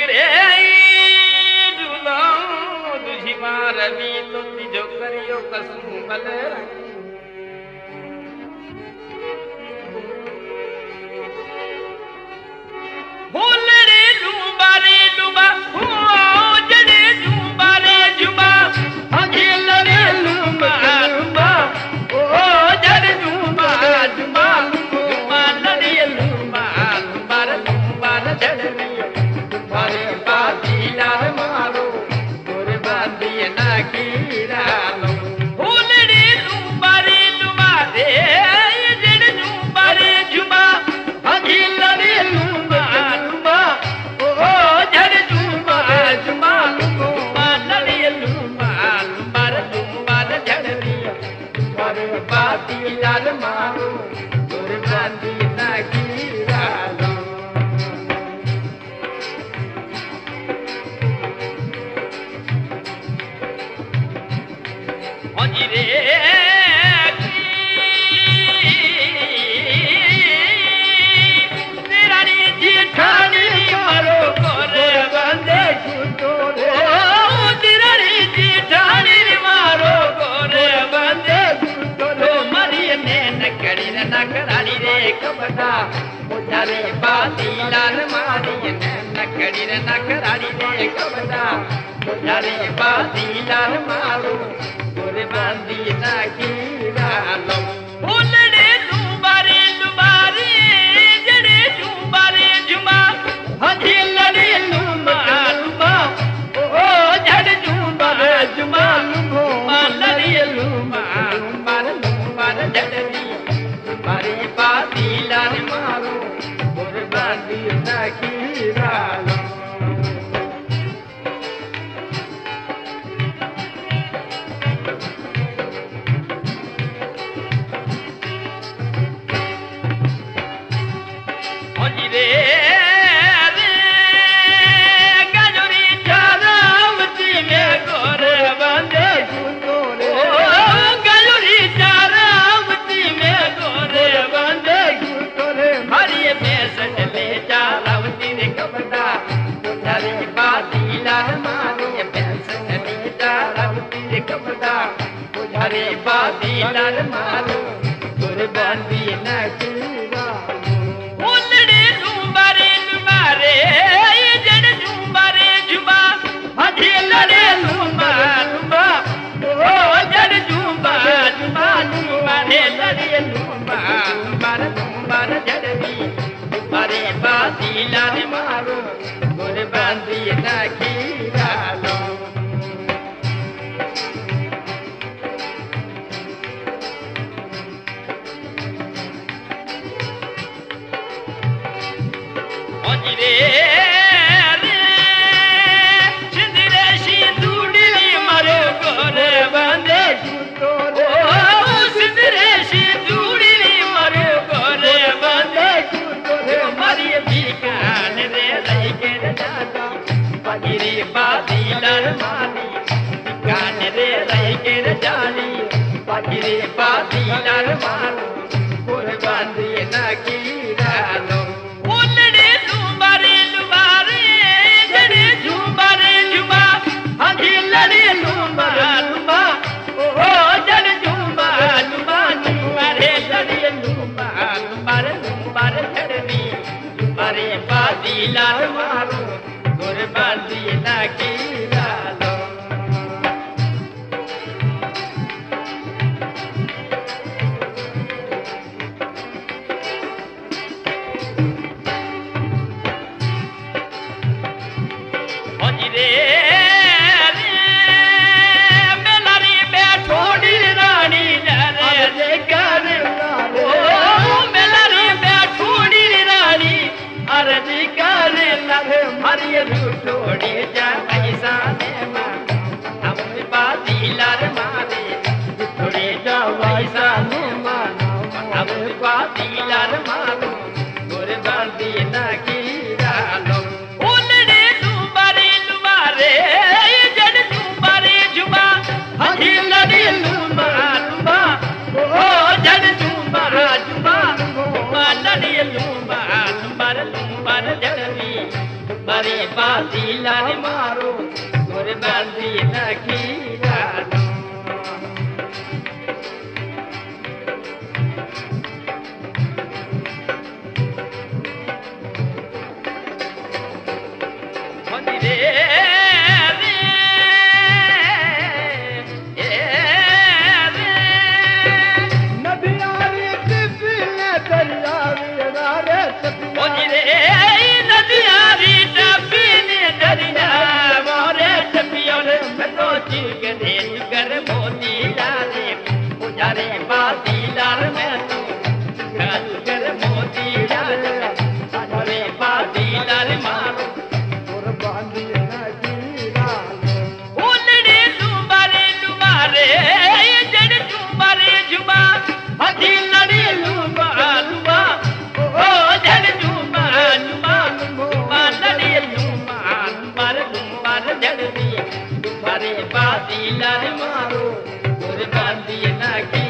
रवि तो तिजो करियो कसम भले भूलड़े लूबारे लूबा हो जड़े लूबारे जुबा अखिलड़े लूबा लूबा ओ जड़े लूबा जुबा लूबा लड़े लूबा लूबा लूबा जड़े तुम्हारे बाती लाल मारो बांधिए ना कीरा लो भूलड़े लूबारे लूबारे जड़ लूबारे जुबा अखिलड़े लूबा लूबा ओ जड़ जुबा जुबा लूबा लड़े लूबा लूबा लूबा जड़ तुम्हारे बाती लाल मारो बांधिए ना कीरा लो रे तेरा जेठानी मारो गोरे बंदे गुटोरे तेरा जेठानी मारो गोरे बंदे गुटोरे मरिए ने नकड़ी नकरानी रे कबड़ा मुझारे बाती लाल मारी ने नकड़ी नकरानी रे कबड़ा मुझारे बाती लाल मारो बांधी ना कीरा लो भूलड़े लूबारे लूबारे जड़े लूबारे जुबा अखिलड़े लूबा लूबा ओ जड़ जुबा जुबा लूबा लड़े लूबा लूबा लूबा जड़नी तुम्हारी बाती लाल मारो बांधी ना कीरा लो हरे बाती लाल मारो कुर्बानी न कीरा भूलड़े लूबारे लूबारे जड़ लूबारे जुबा अखिलड़े लूबा लूबा ओ जड़ जुबा जुबा लूबारे लड़े लूबा लूबा लूबा जड़नी हरे बाती लाल मारो कुर्बानी न कीरा लो रे सिंदरे सिंदूड़ी मारो गोरे बंदे गुटोरे सिंदरे सिंदूड़ी मारो गोरे बंदे गुटोरे मारिए बीकान रे रही के जाता पगिरी बाती लाल मारी बीकान रे रही के जानी पगिरी बाती लाल मारो कुर्बानी ना कीरा लो अखिलड़े लूबा लूबा ओ जड़ जुबा जुबा जुबा रे लड़े लूबा लूबा लूबा जड़नी तुम्हारे बाती लाल मारो कुर्बानी ना कीरा लो हरिये लूटोड़ी जा पैसा ने मानो हम बाती लाल मारे लूटोड़ी जा पैसा ने मानो हम बाती लाल मारो कुर्बानी ना कीरा लो भूलड़े लूबारे लूबारे जड़ लूबारे जुबा अखिलड़े लूबा लूबा ओ जड़ जुबा जुबा लड़े लूबा लूबा लूबा जड़नी મારી બાદીલા રે મારો ઘર બાંધી નાખી રાનો बादीला रे मारो घोर बांधी नाखी